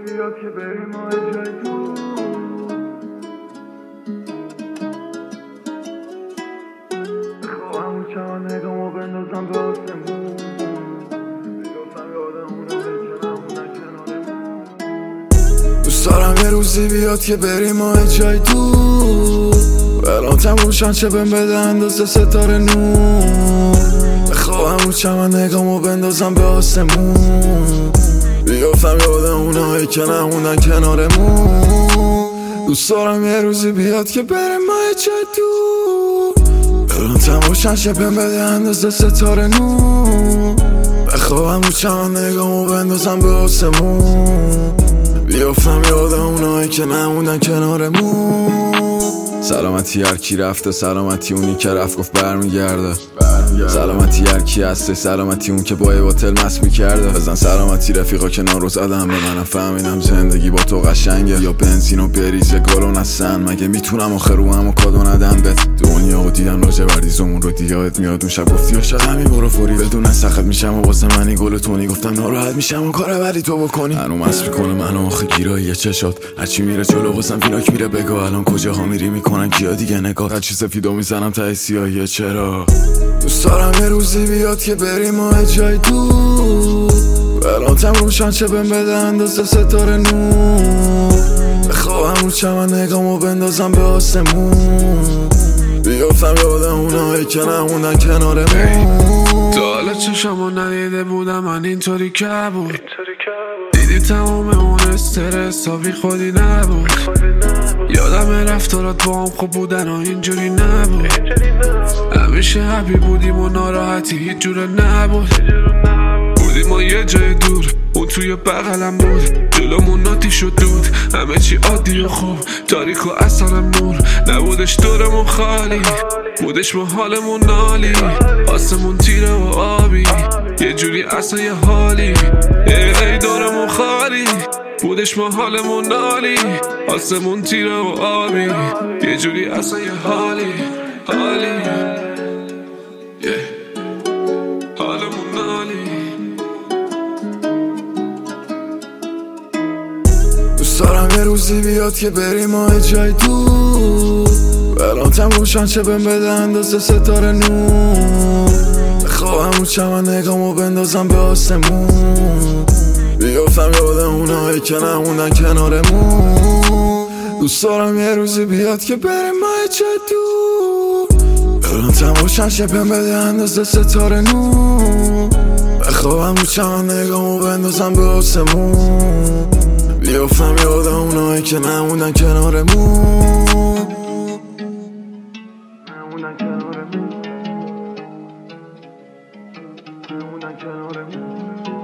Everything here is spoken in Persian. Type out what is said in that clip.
بیاد که بریم ما جای تو. بخواه همون چمان نگامو بندازم به آسمون، بیفتم یادم اونو بکنم کنارمون. دوست دارم یه روزی بیاد که بریم ما جای تو، براتم روشن چه بهم بده اندازه ستاره نور. بخواه همون چمان نگامو بندازم به آسمون، بیفتم یادم اونایی که نموندن کنارمون. دوست دارم یه روزی بیاد که بریم ما جای تو، براتم روشن چه بهم بده اندازه ستاره نور. بخواه همون چمان نگامو بندازم به آسمون، بیفتم یادم اونایی که نموندن کنارمون. سلامتی هر کی رفته، سلامتی اونی که رفت گفت برمیگرده. سلامتی هر کی هسته، سلامتی اون که با یه باتل مست میکرده. بزن سلامتی رفیقا که نارو زدم به منم، فهمیدم زندگی با تو قشنگه. یا بنزین و بریز یا گلو نسن، مگه میتونم آخر رو همو کادو ندم بهت. دنیا و دیدم راجع بردیزمون رو دیگه میاد اون شب گفتی یا شاید همین برو فوری بدون سخت میشم و واسه منی گل تونی. گفتم ناراحت میشم و کار ولی تو بکنی. منو مست میکنه منو آخه گیرایی چشات، هرچی میره جلو واسم فیناک میره بگاه. الان کجاها میری میکنن کیا دیگه نگاه، هر چی سفیدو میزنم ته سیاهیه چرا. دوست دارم یه روزی بیاد که بریم ما جای تو، براتم روشن چه بهم بده اندازه ستاره نور. بخواه همون چمان نگامو بندازم به آسمون، بیفتم یادم اونایی که نموندن کنارمون. تا حالا چشمو ندیده بودم من اینطوری که بود، دیدی تمام اون استرس ها بی خودی نبود. یادم رفتارات با هم خوب بودن و اینجوری نبود. همیشه حبی بودیم و ناراحتی هیچ جوره نبود. بودیم ما یه جای دور، اون توی بغلم بود. جلومون آتیش و دود، همه چی عادی و خوب. تاریک و اثرم نور، نبودش دورمون خالی. بودش ما حالمون نالی، آسمون تیره و آبی. یه جوری اصلا یه حالی، ای دورمون خالی. بودش ما حالمون نالی، آسمون تیره و آبی. یه جوری اصلا یه حالی حالمون نالی. دوست دارم یه روزی بیاد که بریم ما جای تو، براتم روشن چه بهم بده اندازه ستاره نور. بخواه همون چمان نگامو بندازم به آسمون، بیفتم یادم اونایی که نموندن کنارمون. دوست دارم یه روزی بیاد که بریم ما جای تو، براتم روشن چه بهم بده اندازه ستاره نور. بخواه همون چمان نگامو بندازم به آسمون، بیفتم یادم اونایی که نموندن کنارمون. نموندن کنارمون.